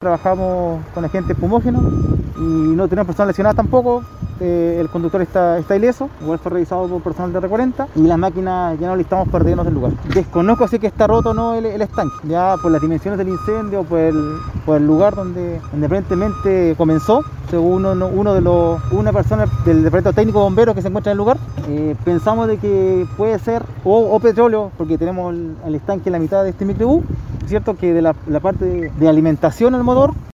trabajamos con agentes fumógenos y no tenemos personas lesionadas tampoco. El conductor está ileso, igual fue revisado por personal de R40 y las máquinas ya no listamos para retirarnos del lugar. Desconozco si que está roto o no el estanque, ya por las dimensiones del incendio, por el lugar donde aparentemente comenzó. Según una persona del departamento técnico de bomberos que se encuentra en el lugar, pensamos de que puede ser o petróleo, porque tenemos el estanque en la mitad de este microbús, cierto que de la parte de alimentación al motor